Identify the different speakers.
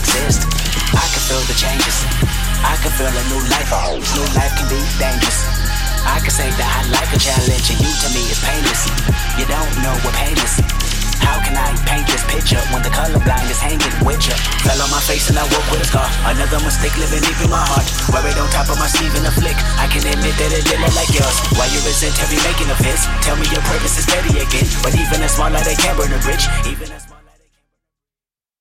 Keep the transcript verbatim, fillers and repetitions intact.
Speaker 1: exist. I can feel the changes. I can feel a new life. A new life can be dangerous. I can say that I like a challenge, and you to me is painless. You don't know what pain is. How can I paint this picture when the color blind is hanging with ya? Fell on my face and I woke with a scar. Another mistake living deep in my heart. Worried on top of my sleeve in a flick. I can admit that it didn't look like yours. Why you resent every making of his? Tell me your purpose is steady again. But even a small light, they can't burn a bridge. Even a